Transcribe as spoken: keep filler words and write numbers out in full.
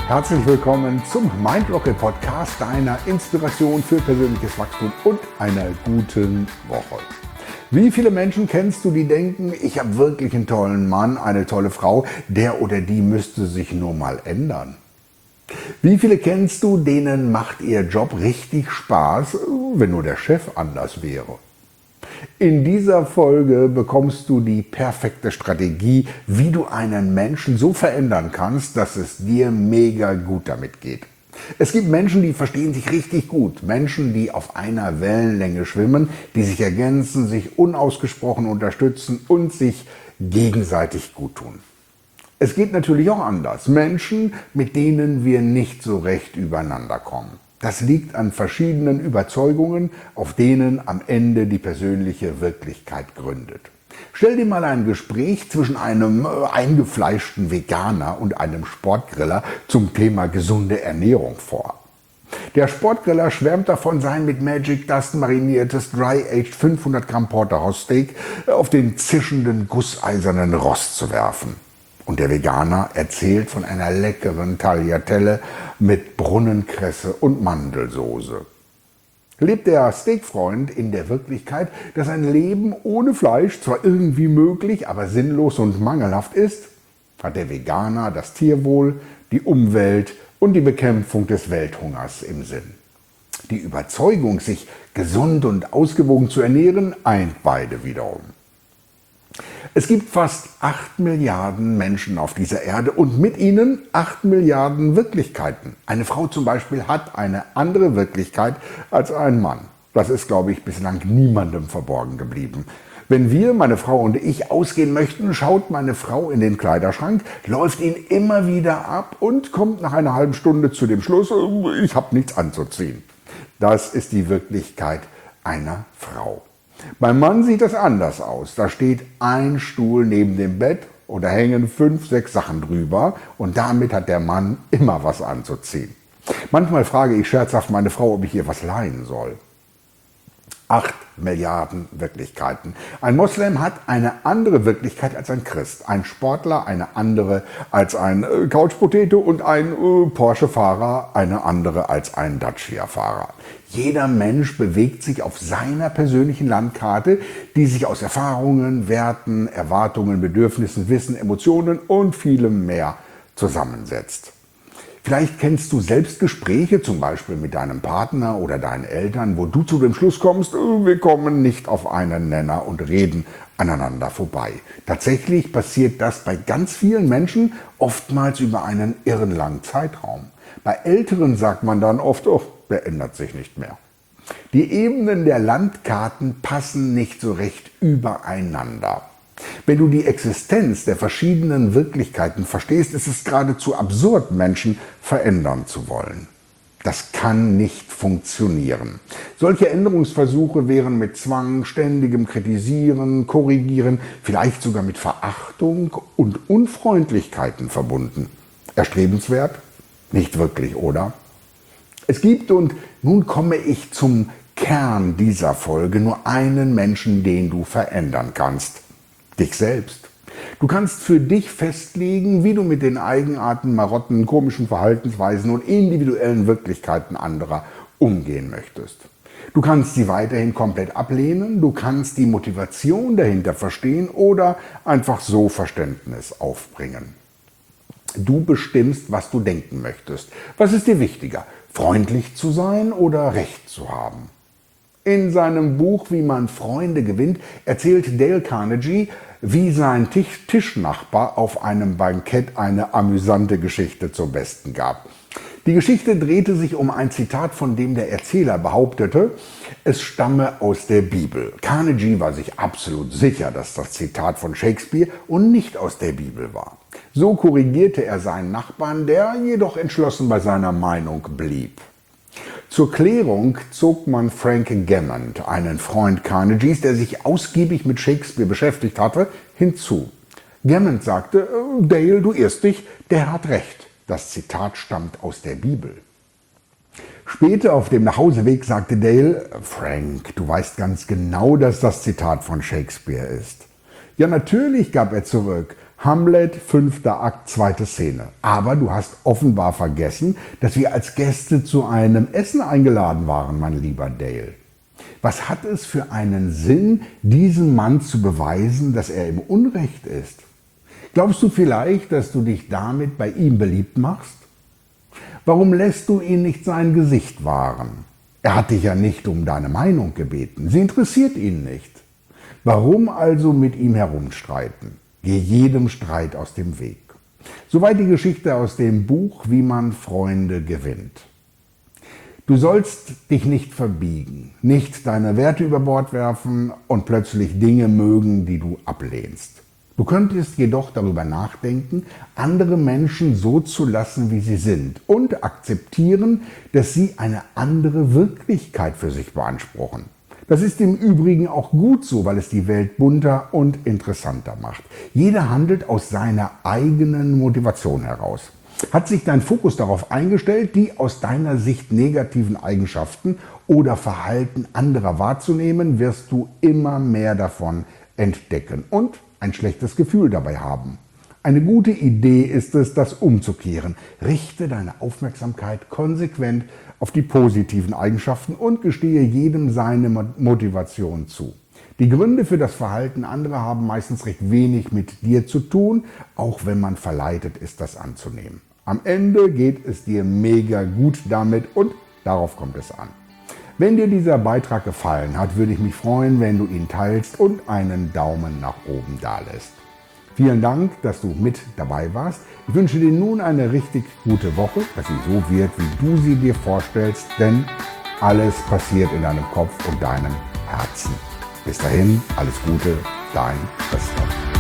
Herzlich willkommen zum Mindrocket Podcast, deiner Inspiration für persönliches Wachstum und einer guten Woche. Wie viele Menschen kennst du, die denken, ich habe wirklich einen tollen Mann, eine tolle Frau, der oder die müsste sich nur mal ändern? Wie viele kennst du, denen macht ihr Job richtig Spaß, wenn nur der Chef anders wäre? In dieser Folge bekommst du die perfekte Strategie, wie du einen Menschen so verändern kannst, dass es dir mega gut damit geht. Es gibt Menschen, die verstehen sich richtig gut. Menschen, die auf einer Wellenlänge schwimmen, die sich ergänzen, sich unausgesprochen unterstützen und sich gegenseitig gut tun. Es geht natürlich auch anders. Menschen, mit denen wir nicht so recht übereinander kommen. Das liegt an verschiedenen Überzeugungen, auf denen am Ende die persönliche Wirklichkeit gründet. Stell dir mal ein Gespräch zwischen einem eingefleischten Veganer und einem Sportgriller zum Thema gesunde Ernährung vor. Der Sportgriller schwärmt davon, sein mit Magic Dust mariniertes Dry-Aged fünfhundert Gramm Porterhouse Steak auf den zischenden gusseisernen Rost zu werfen. Und der Veganer erzählt von einer leckeren Tagliatelle mit Brunnenkresse und Mandelsoße. Lebt der Steakfreund in der Wirklichkeit, dass ein Leben ohne Fleisch zwar irgendwie möglich, aber sinnlos und mangelhaft ist, hat der Veganer das Tierwohl, die Umwelt und die Bekämpfung des Welthungers im Sinn. Die Überzeugung, sich gesund und ausgewogen zu ernähren, eint beide wiederum. Es gibt fast acht Milliarden Menschen auf dieser Erde und mit ihnen acht Milliarden Wirklichkeiten. Eine Frau zum Beispiel hat eine andere Wirklichkeit als ein Mann. Das ist, glaube ich, bislang niemandem verborgen geblieben. Wenn wir, meine Frau und ich, ausgehen möchten, schaut meine Frau in den Kleiderschrank, läuft ihn immer wieder ab und kommt nach einer halben Stunde zu dem Schluss, ich habe nichts anzuziehen. Das ist die Wirklichkeit einer Frau. Beim Mann sieht das anders aus. Da steht ein Stuhl neben dem Bett und da hängen fünf, sechs Sachen drüber und damit hat der Mann immer was anzuziehen. Manchmal frage ich scherzhaft meine Frau, ob ich ihr was leihen soll. Acht Milliarden Wirklichkeiten. Ein Moslem hat eine andere Wirklichkeit als ein Christ. Ein Sportler eine andere als ein äh, Couchpotato und ein äh, Porsche-Fahrer eine andere als ein Dacia-Fahrer. Jeder Mensch bewegt sich auf seiner persönlichen Landkarte, die sich aus Erfahrungen, Werten, Erwartungen, Bedürfnissen, Wissen, Emotionen und vielem mehr zusammensetzt. Vielleicht kennst du selbst Gespräche, zum Beispiel mit deinem Partner oder deinen Eltern, wo du zu dem Schluss kommst, wir kommen nicht auf einen Nenner und reden aneinander vorbei. Tatsächlich passiert das bei ganz vielen Menschen, oftmals über einen irrenlangen Zeitraum. Bei Älteren sagt man dann oft, oh, der ändert sich nicht mehr. Die Ebenen der Landkarten passen nicht so recht übereinander. Wenn du die Existenz der verschiedenen Wirklichkeiten verstehst, ist es geradezu absurd, Menschen verändern zu wollen. Das kann nicht funktionieren. Solche Änderungsversuche wären mit Zwang, ständigem Kritisieren, Korrigieren, vielleicht sogar mit Verachtung und Unfreundlichkeiten verbunden. Erstrebenswert? Nicht wirklich, oder? Es gibt, und nun komme ich zum Kern dieser Folge, nur einen Menschen, den du verändern kannst. Dich selbst. Du kannst für dich festlegen, wie du mit den Eigenarten, Marotten, komischen Verhaltensweisen und individuellen Wirklichkeiten anderer umgehen möchtest. Du kannst sie weiterhin komplett ablehnen, du kannst die Motivation dahinter verstehen oder einfach so Verständnis aufbringen. Du bestimmst, was du denken möchtest. Was ist dir wichtiger, freundlich zu sein oder Recht zu haben? In seinem Buch Wie man Freunde gewinnt, erzählt Dale Carnegie, wie sein Tisch Tischnachbar auf einem Bankett eine amüsante Geschichte zum Besten gab. Die Geschichte drehte sich um ein Zitat, von dem der Erzähler behauptete, es stamme aus der Bibel. Carnegie war sich absolut sicher, dass das Zitat von Shakespeare und nicht aus der Bibel war. So korrigierte er seinen Nachbarn, der jedoch entschlossen bei seiner Meinung blieb. Zur Klärung zog man Frank Gammond, einen Freund Carnegies, der sich ausgiebig mit Shakespeare beschäftigt hatte, hinzu. Gammond sagte, Dale, du irrst dich, der hat recht. Das Zitat stammt aus der Bibel. Später auf dem Nachhauseweg sagte Dale, Frank, du weißt ganz genau, dass das Zitat von Shakespeare ist. Ja, natürlich, gab er zurück. Hamlet, fünfter Akt, zweite Szene. Aber du hast offenbar vergessen, dass wir als Gäste zu einem Essen eingeladen waren, mein lieber Dale. Was hat es für einen Sinn, diesem Mann zu beweisen, dass er im Unrecht ist? Glaubst du vielleicht, dass du dich damit bei ihm beliebt machst? Warum lässt du ihn nicht sein Gesicht wahren? Er hat dich ja nicht um deine Meinung gebeten. Sie interessiert ihn nicht. Warum also mit ihm herumstreiten? Geh jedem Streit aus dem Weg. Soweit die Geschichte aus dem Buch Wie man Freunde gewinnt. Du sollst dich nicht verbiegen, nicht deine Werte über Bord werfen und plötzlich Dinge mögen, die du ablehnst. Du könntest jedoch darüber nachdenken, andere Menschen so zu lassen, wie sie sind und akzeptieren, dass sie eine andere Wirklichkeit für sich beanspruchen. Das ist im Übrigen auch gut so, weil es die Welt bunter und interessanter macht. Jeder handelt aus seiner eigenen Motivation heraus. Hat sich dein Fokus darauf eingestellt, die aus deiner Sicht negativen Eigenschaften oder Verhalten anderer wahrzunehmen, wirst du immer mehr davon entdecken und ein schlechtes Gefühl dabei haben. Eine gute Idee ist es, das umzukehren. Richte deine Aufmerksamkeit konsequent auf die positiven Eigenschaften und gestehe jedem seine Motivation zu. Die Gründe für das Verhalten anderer haben meistens recht wenig mit dir zu tun, auch wenn man verleitet ist, das anzunehmen. Am Ende geht es dir mega gut damit und darauf kommt es an. Wenn dir dieser Beitrag gefallen hat, würde ich mich freuen, wenn du ihn teilst und einen Daumen nach oben dalässt. Vielen Dank, dass du mit dabei warst. Ich wünsche dir nun eine richtig gute Woche, dass sie so wird, wie du sie dir vorstellst, denn alles passiert in deinem Kopf und deinem Herzen. Bis dahin, alles Gute, dein Christoph.